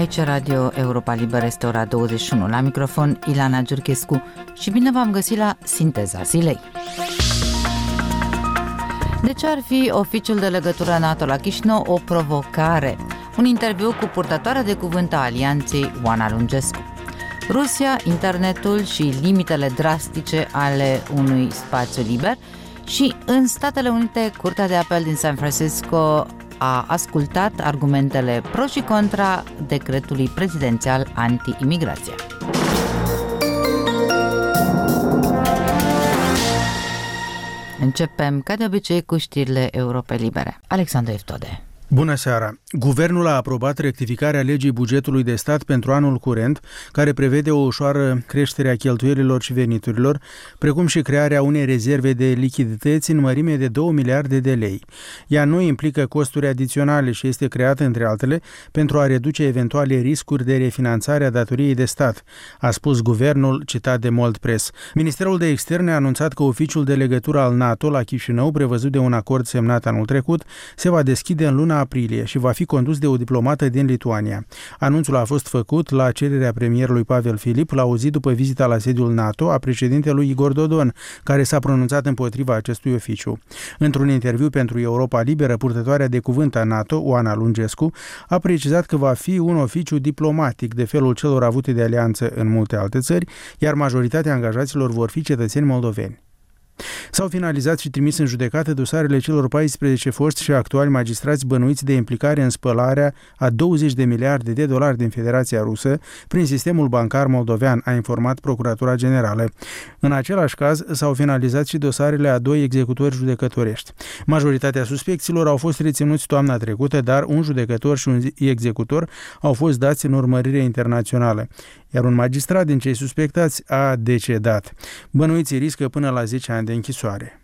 Aici Radio Europa Liberă, este ora 21. La microfon Ilana Giurchescu și bine v-am găsit la Sinteza Zilei. De ce ar fi oficiul de legătură NATO la Chișinău o provocare? Un interviu cu purtătoarea de cuvânt a alianței, Oana Lungescu. Rusia, internetul și limitele drastice ale unui spațiu liber. Și în Statele Unite, Curtea de Apel din San Francisco a ascultat argumentele pro și contra decretului prezidențial anti-imigrație. Începem, ca de obicei, cu știrile Europei Libere. Alexandru Eftode. Bună seara! Guvernul a aprobat rectificarea legii bugetului de stat pentru anul curent, care prevede o ușoară creștere a cheltuielilor și veniturilor, precum și crearea unei rezerve de lichidități în mărime de 2 miliarde de lei. Ea nu implică costuri adiționale și este creată, între altele, pentru a reduce eventuale riscuri de refinanțare a datoriei de stat, a spus guvernul, citat de Mold Press. Ministerul de Externe a anunțat că oficiul de legătură al NATO la Chișinău, prevăzut de un acord semnat anul trecut, se va deschide în luna aprilie și va fi condus de o diplomată din Lituania. Anunțul a fost făcut la cererea premierului Pavel Filip la o zi după vizita la sediul NATO a președintelui Igor Dodon, care s-a pronunțat împotriva acestui oficiu. Într-un interviu pentru Europa Liberă, purtătoarea de cuvânt a NATO, Oana Lungescu, a precizat că va fi un oficiu diplomatic de felul celor avute de alianță în multe alte țări, iar majoritatea angajaților vor fi cetățeni moldoveni. S-au finalizat și trimis în judecată dosarele celor 14 foști și actuali magistrați bănuiți de implicare în spălarea a 20 de miliarde de dolari din Federația Rusă prin sistemul bancar moldovean, a informat Procuratura Generală. În același caz, s-au finalizat și dosarele a 2 executori judecătorești. Majoritatea suspecților au fost reținuți toamna trecută, dar un judecător și un executor au fost dați în urmărire internațională, iar un magistrat din cei suspectați a decedat. Bănuiții riscă până la 10 ani de închisoare.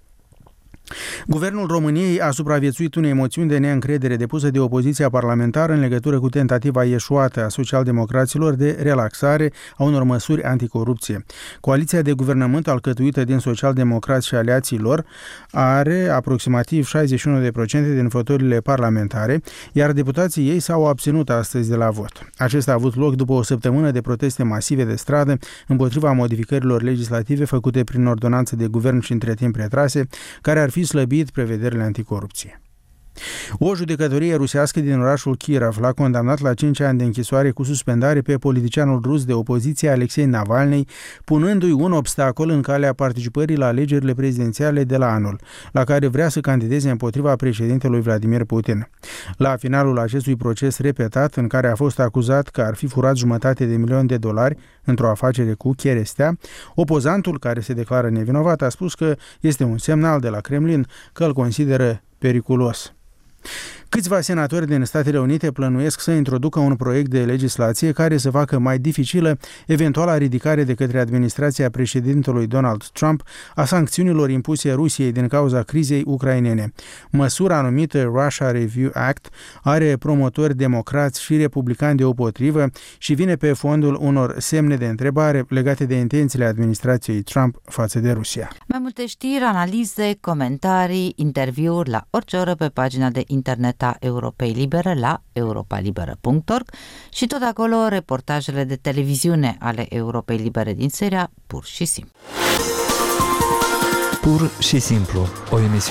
Guvernul României a supraviețuit unei moțiuni de neîncredere depusă de opoziția parlamentară în legătură cu tentativa eșuată a socialdemocraților de relaxare a unor măsuri anticorupție. Coaliția de guvernământ alcătuită din socialdemocrați și aliații lor are aproximativ 61% din fotoliile parlamentare, iar deputații ei s-au abținut astăzi de la vot. Acesta a avut loc după o săptămână de proteste masive de stradă împotriva modificărilor legislative făcute prin ordonanță de guvern și între timp retrase, care ar fi slăbit prevederile anticorupție. O judecătorie rusească din orașul Kiev l-a condamnat la 5 ani de închisoare cu suspendare pe politicianul rus de opoziție Alexei Navalny, punându-i un obstacol în calea participării la alegerile prezidențiale de la anul, la care vrea să candideze împotriva președintelui Vladimir Putin. La finalul acestui proces repetat, în care a fost acuzat că ar fi furat $500.000 într-o afacere cu cherestea, opozantul, care se declară nevinovat, a spus că este un semnal de la Kremlin că îl consideră periculos. Câțiva senatori din Statele Unite plănuiesc să introducă un proiect de legislație care să facă mai dificilă eventuala ridicare de către administrația președintelui Donald Trump a sancțiunilor impuse Rusiei din cauza crizei ucrainene. Măsura numită Russia Review Act are promotori democrați și republicani deopotrivă și vine pe fondul unor semne de întrebare legate de intențiile administrației Trump față de Rusia. Mai multe știri, analize, comentarii, interviuri la orice oră pe pagina de internet a Europei Libere la europalibera.org și tot acolo reportajele de televiziune ale Europei Libere din seria Pur și Simplu. Pur și Simplu, o emisiune